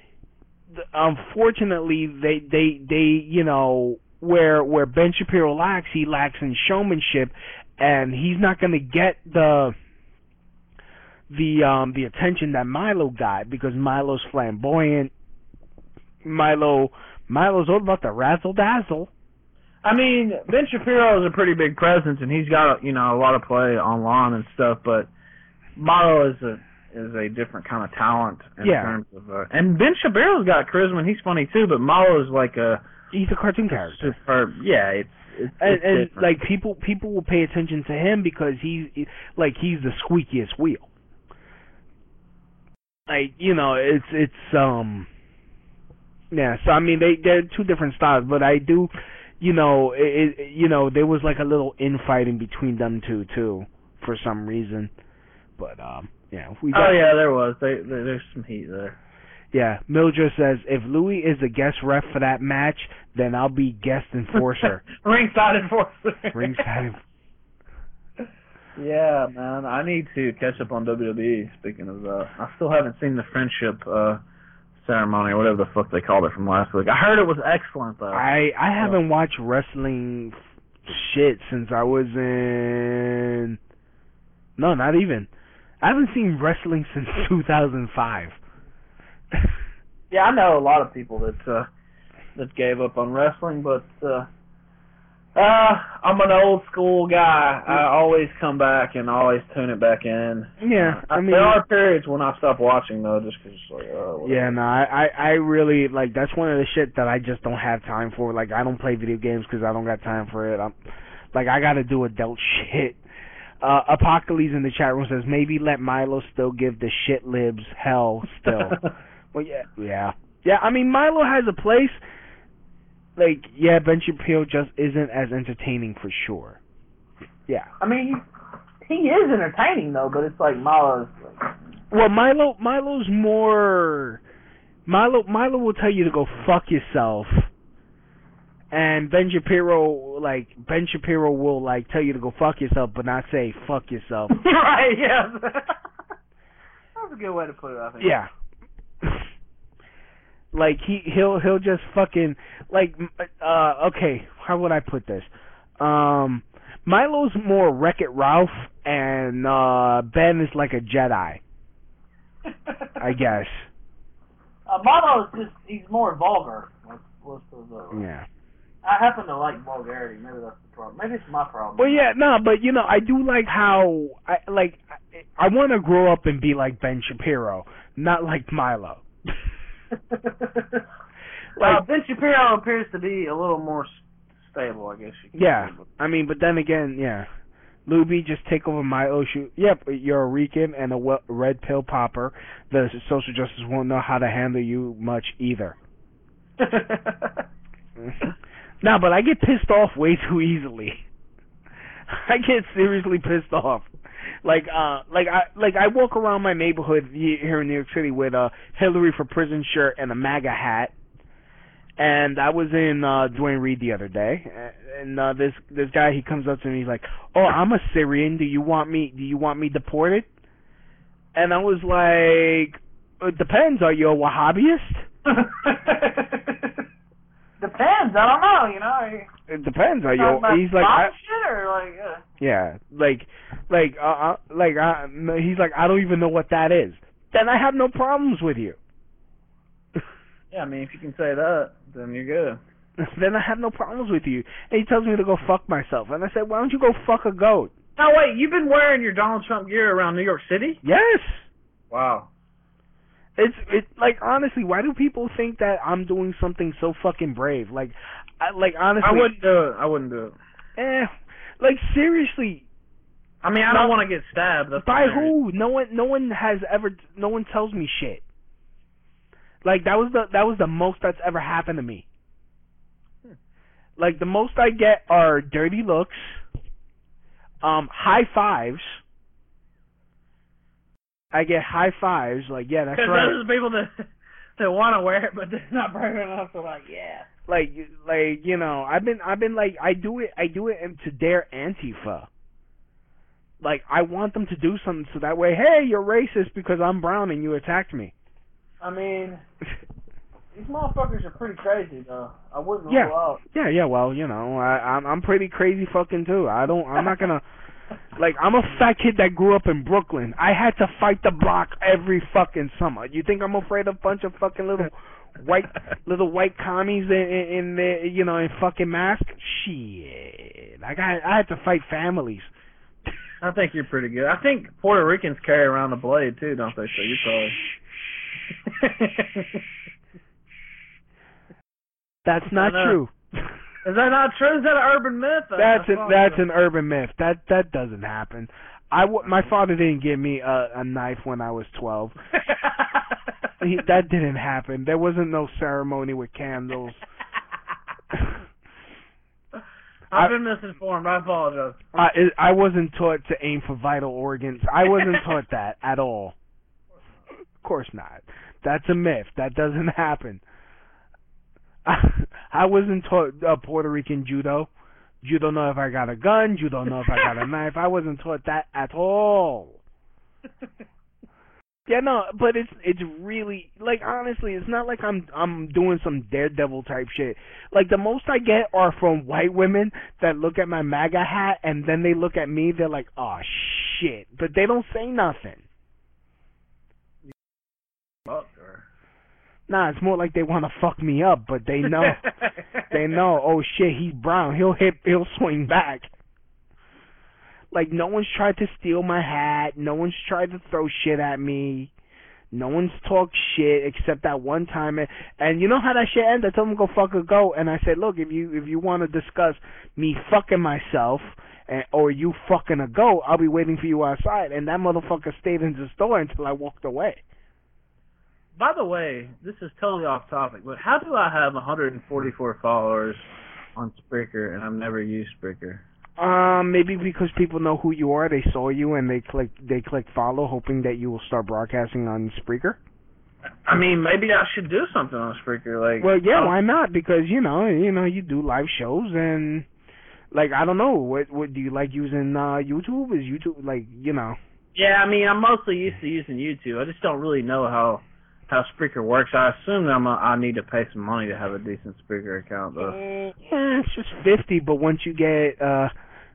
Unfortunately, they they they you know where where Ben Shapiro lacks, he lacks in showmanship. And he's not going to get the the um the attention that Milo got because Milo's flamboyant. Milo Milo's all about the razzle dazzle. I mean, Ben Shapiro is a pretty big presence, and he's got you know a lot of play online and stuff. But Milo is a is a different kind of talent in yeah. terms of. Uh, and Ben Shapiro's got charisma, and he's funny too. But Milo is like a he's a cartoon character. Superb. Yeah, it's. It's, and, it's and like people, people will pay attention to him because he's like he's the squeakiest wheel. Like you know, it's it's um, yeah. So I mean, they they're two different styles, but I do, you know, it, it, you know, there was like a little infighting between them two too, for some reason. But um, yeah, we. Oh yeah, there was. They, they, there's some heat there. Yeah, Mildred says if Louis is the guest ref for that match, then I'll be guest enforcer. Ringside enforcer. Ringside. Yeah, man, I need to catch up on W W E. Speaking of that, I still haven't seen the friendship uh, ceremony or whatever the fuck they called it from last week. I heard it was excellent though. I I haven't watched wrestling shit since I was in. No, not even. I haven't seen wrestling since two thousand five. Yeah, I know a lot of people that uh, that gave up on wrestling, but uh, uh, I'm an old school guy. I always come back and always tune it back in. Yeah, I, I mean, there are periods when I stop watching though, just because it's like, oh. Whatever. Yeah, no, I, I I really like that's one of the shit that I just don't have time for. Like I don't play video games because I don't got time for it. I'm like I got to do adult shit. Uh, Apocalypse in the chat room says maybe let Milo still give the shit libs hell still. Well, yeah, yeah, yeah. I mean, Milo has a place. Like, yeah, Ben Shapiro just isn't as entertaining for sure. Yeah. I mean, he, he is entertaining though, but it's like Milo's. Like, well, Milo, Milo's more. Milo, Milo will tell you to go fuck yourself. And Ben Shapiro, like, Ben Shapiro will, like, tell you to go fuck yourself, but not say fuck yourself. Right, yeah. That's a good way to put it, I think. Yeah. Like, he, he'll, he'll just fucking, like, uh, okay, how would I put this? Um, Milo's more Wreck-It Ralph, and, uh, Ben is like a Jedi. I guess. Uh, Milo is just, he's more vulgar. Let's, let's put it that way. Yeah. I happen to like vulgarity. Maybe that's the problem. Maybe it's my problem. Well, yeah, no, but you know, I do like how I like. I, I want to grow up and be like Ben Shapiro, not like Milo. like uh, Ben Shapiro appears to be a little more stable, I guess you could yeah, say. But I mean, but then again, yeah, Luby, just take over Milo. Shoot, yep, you're a Rican and a well, red pill popper. The social justice won't know how to handle you much either. No, but I get pissed off way too easily. I get seriously pissed off. Like, uh, like I, like I walk around my neighborhood here in New York City with a Hillary for Prison shirt and a MAGA hat. And I was in uh, Duane Reade the other day, and uh, this this guy, he comes up to me, he's like, "Oh, I'm a Syrian. Do you want me? Do you want me deported?" And I was like, "It depends. Are you a Wahhabist?" Depends. I don't know. You know. It depends. Are you? He's like, I, shit or like. Uh. Yeah, like, like, uh, uh like, uh, he's like, I don't even know what that is. Then I have no problems with you. Yeah, I mean, if you can say that, then you're good. Then I have no problems with you. And he tells me to go fuck myself, and I said, why don't you go fuck a goat? Now wait, you've been wearing your Donald Trump gear around New York City? Yes. Wow. It's it like honestly, why do people think that I'm doing something so fucking brave? Like, I, like honestly, I wouldn't do it. I wouldn't do it. Eh, like seriously. I mean, I don't want to get stabbed. That's by who? No one. No one has ever. No one tells me shit. Like that was the that was the most that's ever happened to me. Hmm. Like the most I get are dirty looks, um, high fives. I get high fives, like, yeah, that's right. Because those are people that that want to wear it, but they're not brave enough to, like, yeah. Like, like you know, I've been, I've been like, I do it, I do it to dare Antifa. Like, I want them to do something so that way, hey, you're racist because I'm brown and you attacked me. I mean, these motherfuckers are pretty crazy, though. I wouldn't yeah. rule out. Yeah, yeah, well, you know, I, I'm, I'm pretty crazy fucking too. I don't, I'm not gonna. Like, I'm a fat kid that grew up in Brooklyn. I had to fight the block every fucking summer. You think I'm afraid of a bunch of fucking little white little white commies in, in, in the, you know, in fucking masks? Shit. I got, I had to fight families. I think you're pretty good. I think Puerto Ricans carry around a blade, too, don't they? So you're probably... That's not true. Is that not true? Is that an urban myth? That's a, that's an urban myth. That that doesn't happen. I w- my father didn't give me a, a knife when I was twelve. he, that didn't happen. There wasn't no ceremony with candles. I've been misinformed. I apologize. I I wasn't taught to aim for vital organs. I wasn't taught that at all. Of course not. That's a myth. That doesn't happen. I, I wasn't taught uh, Puerto Rican judo. You don't know if I got a gun. You don't know if I got a knife. I wasn't taught that at all. Yeah, no, but it's it's really, like, honestly, it's not like I'm I'm doing some daredevil type shit. Like, the most I get are from white women that look at my MAGA hat and then they look at me, they're like, oh shit, but they don't say nothing. Nah, it's more like they want to fuck me up, but they know, they know, oh shit, he's brown, he'll hit, he'll swing back. Like, no one's tried to steal my hat, no one's tried to throw shit at me, no one's talked shit except that one time, and, and you know how that shit ended? I told him to go fuck a goat, and I said, look, if you if you want to discuss me fucking myself, and, or you fucking a goat, I'll be waiting for you outside, and that motherfucker stayed in the store until I walked away. By the way, this is totally off topic, but how do I have one hundred forty-four followers on Spreaker and I've never used Spreaker? Um, maybe because people know who you are, they saw you, and they click they click follow, hoping that you will start broadcasting on Spreaker. I mean, maybe I should do something on Spreaker, like. Well, yeah, oh. why not? Because you know, you know, you do live shows, and like I don't know, what what do you like using uh, YouTube? Is YouTube like you know? Yeah, I mean, I'm mostly used to using YouTube. I just don't really know how. how Spreaker works. I assume that I'm a, I need to pay some money to have a decent Spreaker account, though. Yeah, it's just fifty, but once you get, uh,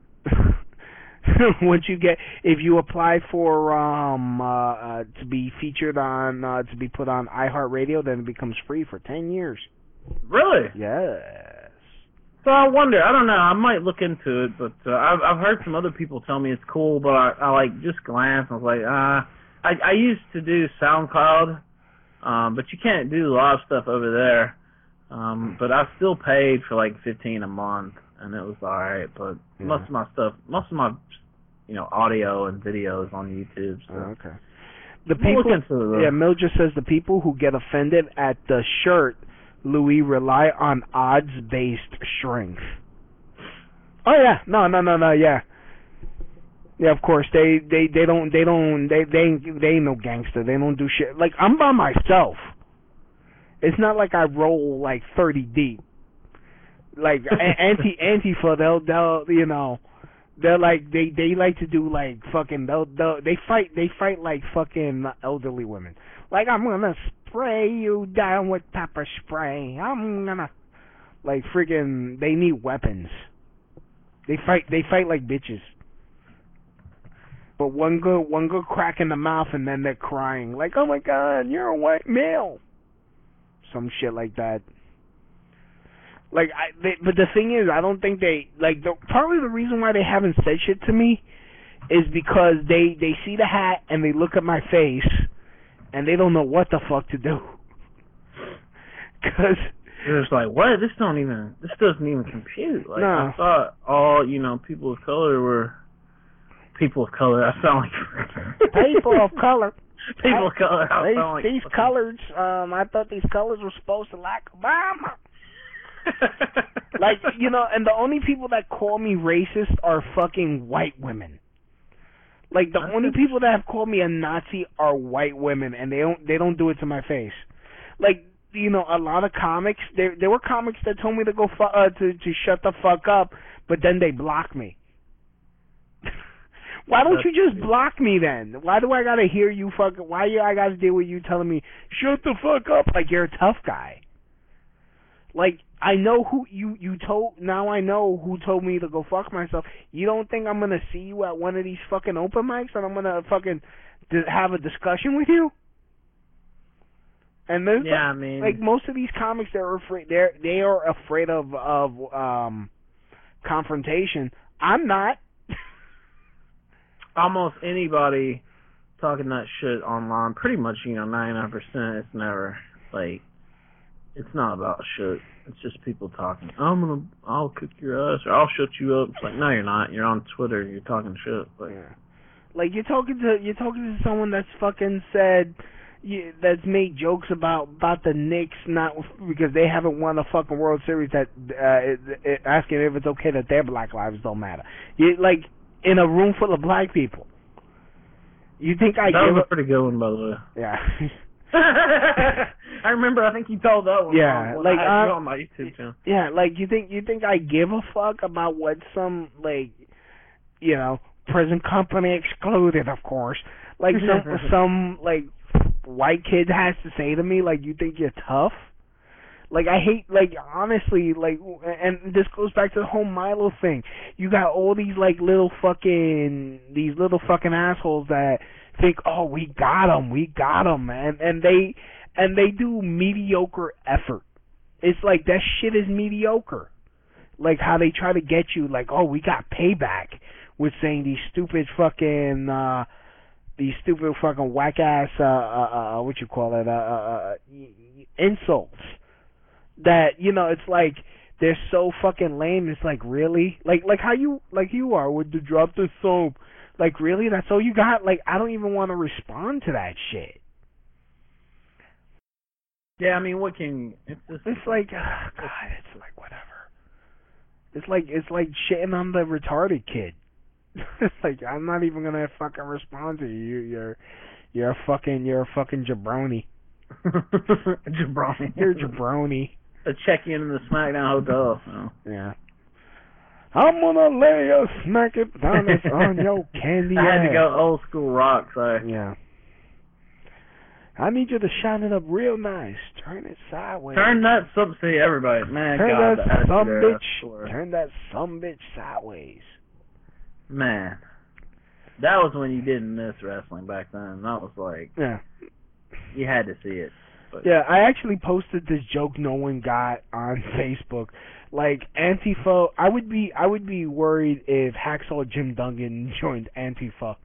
once you get, if you apply for, um, uh, uh, to be featured on, uh, to be put on iHeartRadio, then it becomes free for ten years. Really? Yes. So I wonder, I don't know, I might look into it, but, uh, I've, I've heard some other people tell me it's cool, but I, I like, just glanced, I was like, uh, I, I used to do SoundCloud, Um, but you can't do live stuff over there. Um, but I still paid for like fifteen a month, and it was alright. But yeah. most of my stuff, most of my, you know, audio and videos on YouTube. So. Oh, okay. The people, the, yeah, Mil just says the people who get offended at the shirt, Louis, rely on odds-based strength. Oh yeah, no, no, no, no, yeah. Yeah, of course they they they don't they don't they they they ain't no gangster. They don't do shit. Like I'm by myself. It's not like I roll like thirty deep. Like anti Antifa, they'll they'll you know they're like they they like to do like fucking they'll, they'll they fight they fight like fucking elderly women. Like I'm gonna spray you down with pepper spray. I'm gonna like friggin' they need weapons. They fight they fight like bitches. But one good, one good crack in the mouth, and then they're crying like, "Oh my God, you're a white male," some shit like that. Like, I, they, but the thing is, I don't think they like. The, partly the reason why they haven't said shit to me is because they they see the hat and they look at my face, and they don't know what the fuck to do. Cause it's like, what? This don't even. This doesn't even compute. Like, no. I thought all you know people of color were. People of color, I sound like... People of color. People of color, I these, sound like... These colors, um, I thought these colors were supposed to like Obama. Like, you know, and the only people that call me racist are fucking white women. Like, the only people that have called me a Nazi are white women, and they don't they don't do it to my face. Like, you know, a lot of comics, there there were comics that told me to go fu- uh, to, to shut the fuck up, but then they block me. Why don't you just block me then? Why do I gotta hear you fuck? Why do I gotta deal with you telling me shut the fuck up like you're a tough guy? Like I know who you you told. Now I know who told me to go fuck myself. You don't think I'm gonna see you at one of these fucking open mics and I'm gonna fucking have a discussion with you? And there's yeah, like, I mean, like most of these comics, they're afraid. They're they are afraid of of um confrontation. I'm not. Almost anybody talking that shit online, pretty much, you know, ninety-nine percent, it's never, like, it's not about shit. It's just people talking, I'm gonna, I'll kick your ass, or I'll shut you up. It's like, no, you're not. You're on Twitter, you're talking shit. Like, yeah. Like, you're talking to, you're talking to someone that's fucking said, you, that's made jokes about about the Knicks not because they haven't won a fucking World Series that uh, it, it, asking if it's okay that their black lives don't matter. You like in a room full of black people. You think I that give was a a pretty good one, by the way. Yeah. I remember. I think you told that one. Yeah, on, like I, uh, on my YouTube channel. Yeah, like you think you think I give a fuck about what some like, you know, present company excluded, of course. Like some some like white kid has to say to me, like, you think you're tough? Like I hate, like honestly, like, and this goes back to the whole Milo thing. You got all these like little fucking these little fucking assholes that think, oh, we got them, we got them, and and they and they do mediocre effort. It's like that shit is mediocre. Like how they try to get you, like, oh, we got payback with saying these stupid fucking uh, these stupid fucking whack ass uh, uh, uh what you call it uh, uh insults. That, you know, it's like they're so fucking lame. It's like, really, like like how you like you are with the drop the soap. Like, really? That's all you got? Like, I don't even want to respond to that shit. Yeah, I mean, what can... It's, just, it's like, oh, God, it's like, whatever. It's like, it's like shitting on the retarded kid. It's like, I'm not even going to fucking respond to you. You're, you're a fucking, you're a fucking jabroni. jabroni. You're a jabroni. A check-in in the SmackDown hotel. Oh. Yeah. I'm gonna lay a smack it down on your candy I ass. had to go old school rock, so. Yeah. I need you to shine it up real nice. Turn it sideways. Turn that some, see everybody, man. Turn God, that some there, bitch. Turn that some bitch sideways. Man, that was when you didn't miss wrestling back then. That was like, yeah, you had to see it. But. Yeah, I actually posted this joke no one got on Facebook. Like Antifa, I would be I would be worried if Hacksaw Jim Duggan joined Antifa.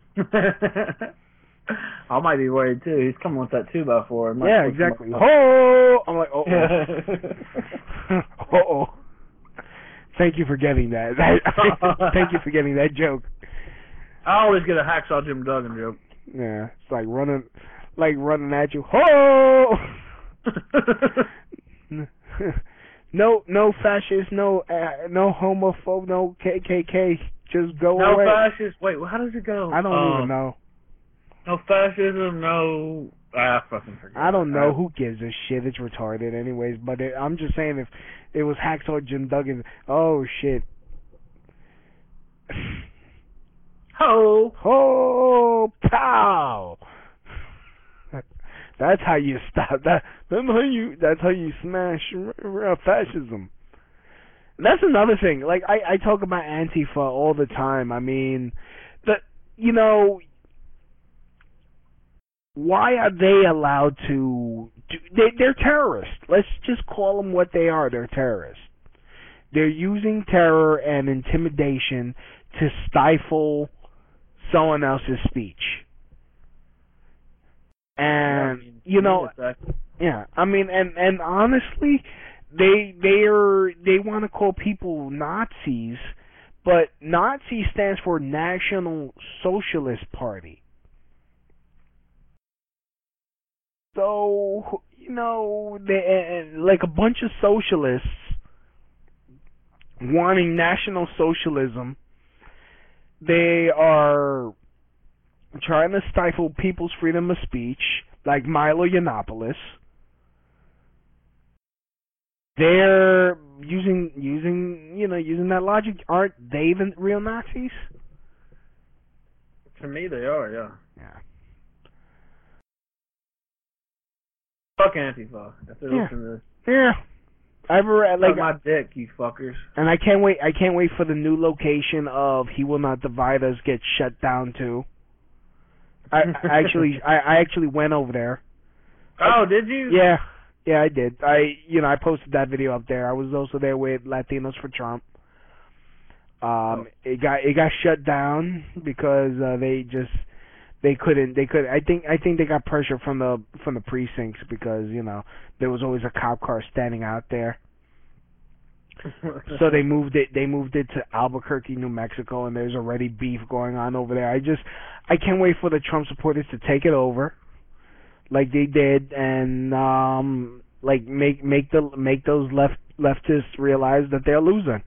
I might be worried too. He's coming with that two by four. Yeah, exactly. Oh, I'm like, oh, oh, oh. Thank you for getting that. Thank you for getting that joke. I always get a Hacksaw Jim Duggan joke. Yeah, it's like running, like running at you. Oh. No, no fascist, no, uh, no homophobe, no K K K. Just go no away. No fascist. Wait, how does it go? I don't um, even know. No fascism, no. I fucking forget. I don't know. Who gives a shit? It's retarded, anyways. But it, I'm just saying, if it was Hacksaw Jim Duggan, oh shit. Ho, ho, pow. That's how you stop that. That's how you. That's how you smash fascism. That's another thing. Like I, I talk about Antifa all the time. I mean, the you know, why are they allowed to? Do, they, they're terrorists. Let's just call them what they are. They're terrorists. They're using terror and intimidation to stifle someone else's speech. And yeah, you know, yeah, I mean, and and honestly, they they are they want to call people Nazis, but Nazi stands for National Socialist Party. So you know, they like a bunch of socialists wanting National Socialism. They are trying to stifle people's freedom of speech, like Milo Yiannopoulos. They're using using you know using that logic. Aren't they the real Nazis? To me, they are. Yeah. Yeah. Fuck Antifa. If they're yeah. listening to this. Yeah. I've read, like Suck my dick, you fuckers. And I can't wait. I can't wait for the new location of He Will Not Divide Us get shut down too. I, I actually, I, I actually went over there. Oh, did you? Yeah, yeah, I did. I, you know, I posted that video up there. I was also there with Latinos for Trump. Um, oh. it got it got shut down because uh, they just they couldn't they could. I think I think they got pressure from the from the precincts because you know there was always a cop car standing out there. So they moved it. They moved it to Albuquerque, New Mexico, and there's already beef going on over there. I just, I can't wait for the Trump supporters to take it over. like they did, and um, like make make the make those left leftists realize that they're losing.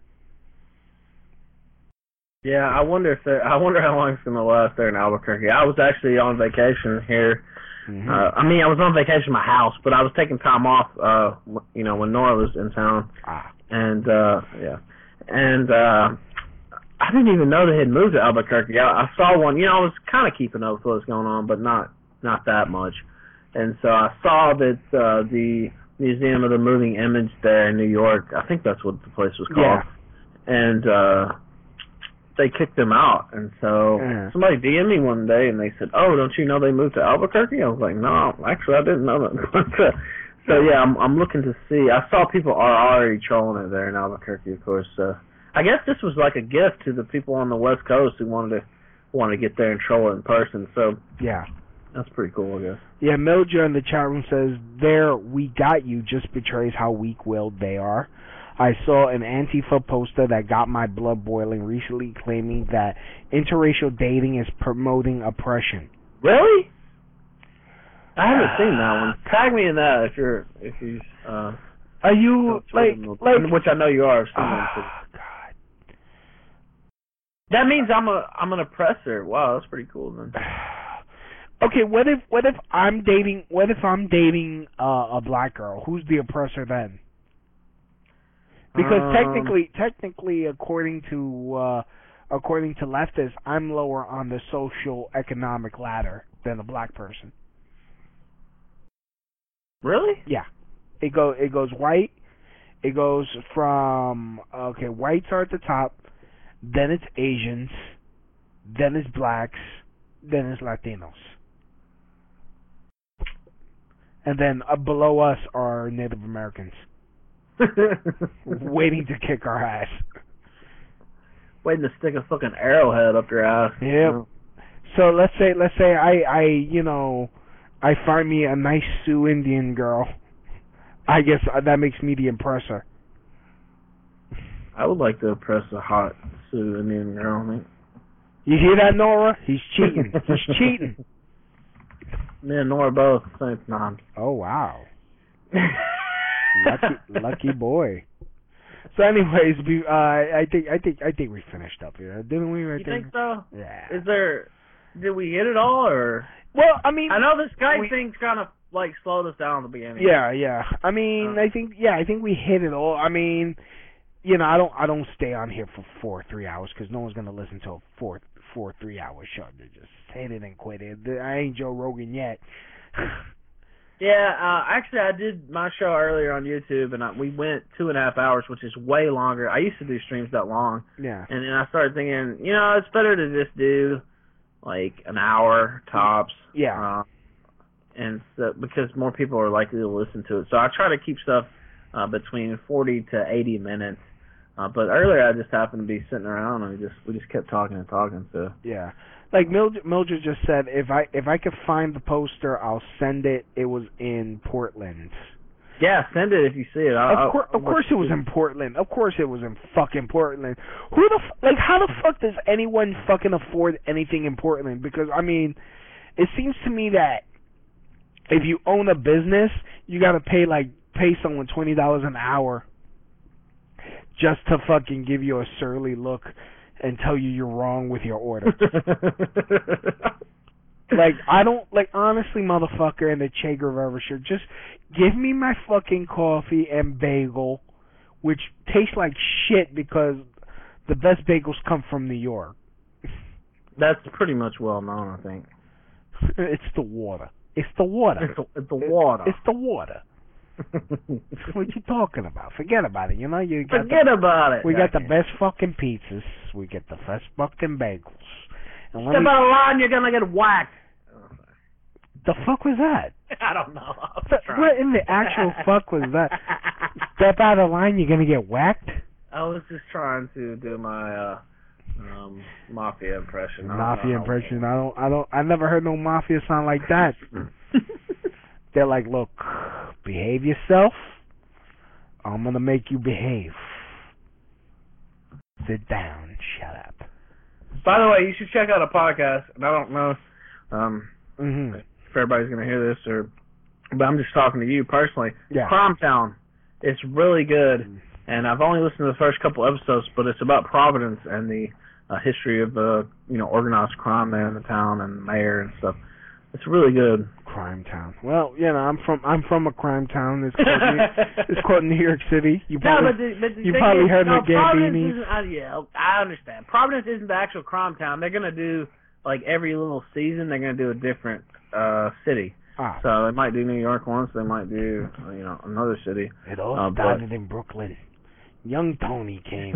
Yeah, I wonder if they're, I wonder how long it's gonna last there in Albuquerque. I was actually on vacation here. Mm-hmm. Uh, I mean, I was on vacation in my house, but I was taking time off. Uh, you know, when Nora was in town, Ah. and uh, yeah, and uh, I didn't even know they had moved to Albuquerque. I, I saw one. You know, I was kind of keeping up with what was going on, but not not that much. And so I saw that uh, the Museum of the Moving Image there in New York. I think that's what the place was called. Yeah. And uh, they kicked them out. And so Yeah. somebody D M'd me one day, and they said, "Oh, don't you know they moved to Albuquerque?" I was like, "No, actually, I didn't know that." So yeah, I'm I'm looking to see. I saw people are already trolling it there in Albuquerque, of course. Uh, I guess this was like a gift to the people on the West Coast who wanted to wanted to get there and troll it in person. So Yeah. that's pretty cool, I guess. Yeah, Mildred in the chat room says, "There, we got you," just betrays how weak-willed they are. I saw an Antifa poster that got my blood boiling recently, claiming that interracial dating is promoting oppression. Really? I haven't seen that one. Tag me in that if you're if you uh. Are you like like? Which I know you are. So Oh, God. that means I'm a I'm an oppressor. Wow, that's pretty cool then. Okay, what if what if I'm dating what if I'm dating uh, a black girl? Who's the oppressor then? Because Um, technically, technically, according to uh, according to leftists, I'm lower on the social economic ladder than a black person. Really? Yeah, it go it goes white. It goes from okay, whites are at the top, then it's Asians, then it's blacks, then it's Latinos. And then uh, below us are Native Americans, waiting to kick our ass. Waiting to stick a fucking arrowhead up your ass. Yep. So let's say, let's say I, I, you know, I find me a nice Sioux Indian girl. I guess that makes me the oppressor. I would like to oppress a hot Sioux Indian girl. Man. You hear that, Nora? He's cheating. He's cheating. Me and Nora both. Same non. Oh wow. Lucky, lucky boy. So, anyways, we, uh, I think, I think, I think we finished up here, didn't we? I You think so? Yeah. Is there? Did we hit it all, or? Well, I mean, I know this Skype we- thing's kind of like slowed us down at the beginning. Yeah, yeah. I mean, Uh. I think, yeah, I think we hit it all. I mean, you know, I don't, I don't stay on here for four, three hours because no one's gonna listen to a four, four, three hour show. They just hit it and quit it. I ain't Joe Rogan yet. Yeah, uh, actually, I did my show earlier on YouTube, and I, we went two and a half hours, which is way longer. I used to do streams that long, Yeah. and then I started thinking, you know, it's better to just do like an hour tops. Yeah. Uh, and so, because more people are likely to listen to it, so I try to keep stuff uh, between forty to eighty minutes. Uh, but earlier, I just happened to be sitting around, and we just we just kept talking and talking. So Yeah. Like Mildred, Mildred just said, if I if I could find the poster, I'll send it. It was in Portland. yeah, send it if you see it. I, Of, I, cour- I, of course it was in Portland. Of course it was in fucking Portland. Who the f- like? How the fuck does anyone fucking afford anything in Portland? Because I mean, it seems to me that if you own a business, you gotta pay like pay someone twenty dollars an hour just to fucking give you a surly look and tell you you're wrong with your order. Like, I don't, like, honestly, motherfucker, and the Che Guevara shirt, just give me my fucking coffee and bagel, which tastes like shit because the best bagels come from New York. That's pretty much well known, I think. It's the water. It's the water. It's the, it's the water. It's the water. What you talking about? Forget about it. You know, you got Forget the, about it. we got the best fucking pizzas. We get the best fucking bagels. And let Step me, out of line, you're gonna get whacked. the fuck was that? I don't know. I was Th- trying. What in the actual fuck was that? Step out of line, you're gonna get whacked? I was just trying to do my uh, um, mafia impression. I don't Mafia know. impression. I don't. I don't. I never heard no mafia sound like that. They're like, look, behave yourself. I'm gonna make you behave. Sit down. Shut up. By the way, you should check out a podcast, and I don't know. Um, hmm if everybody's going to hear this, or but I'm just talking to you personally. Yeah. Crime Town. It's really good, and I've only listened to the first couple episodes, but it's about Providence and the uh, history of uh, you know organized crime there in the town and the mayor and stuff. It's really good. Crime Town. Well, you know, I'm from I'm from a crime town. It's called New, it's called New York City. You probably, no, but the, but the you thing probably is, heard no, of the Providence Gambinis. isn't, uh, yeah, I understand. Providence isn't the actual crime town. They're gonna do like every little season. They're gonna do a different uh, city. Ah. So they might do New York once. They might do you know another city. It all uh, started but... in Brooklyn. Young Tony came,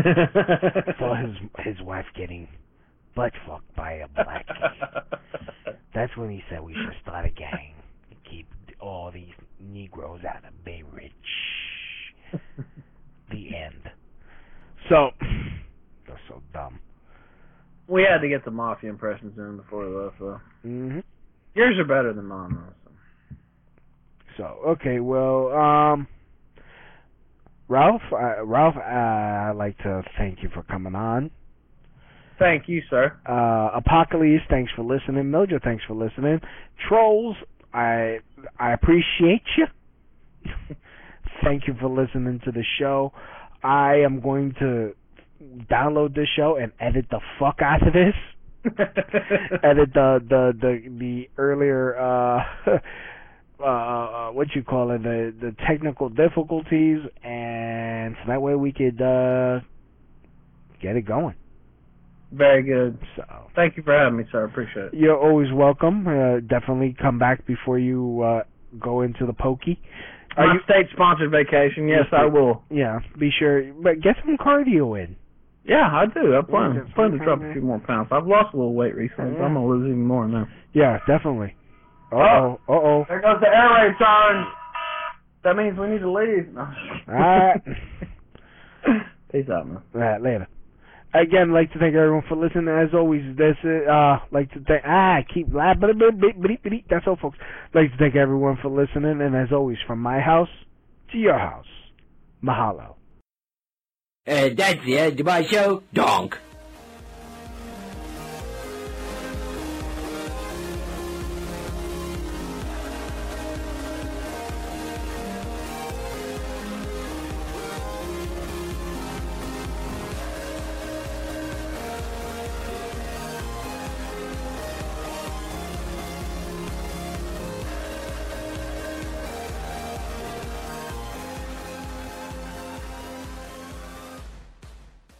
saw his his wife getting butt fucked by a black kid. That's when he said we should start a gang to keep all these Negroes out of Bay Ridge. The end. So, they're so dumb. We had to get the mafia impressions in before we left, though. Mm-hmm. Yours are better than mine, though. So, so okay, well, um, Ralph, uh, Ralph, uh, I'd like to thank you for coming on. Thank you, sir. Uh, Apocalypse, thanks for listening. Mildred, thanks for listening. Trolls, I I appreciate you. Thank you for listening to the show. I am going to download this show and edit the fuck out of this. edit the the the the earlier uh uh what you call it the the technical difficulties, and so that way we could uh get it going. Very good. So thank you for having me, sir. I appreciate it. You're always welcome. Uh, definitely come back before you uh go into the pokey. Are My you state-sponsored vacation. Yes, I will. Yeah, be sure, but get some cardio in. Yeah, I do. I plan, Yeah, plan to drop a few more pounds. I've lost a little weight recently, so I'm going to lose even more now. Yeah, definitely. Uh-oh, uh-oh. There goes the air raid siren. That means we need to leave. All right. Peace out, man. All right, later. Again, like to thank everyone for listening. As always, this is, uh, like to thank, ah, I keep laughing, that's all, folks. Like to thank everyone for listening, and as always, from my house to your house, mahalo. Uh, that's the end of my show. Donk.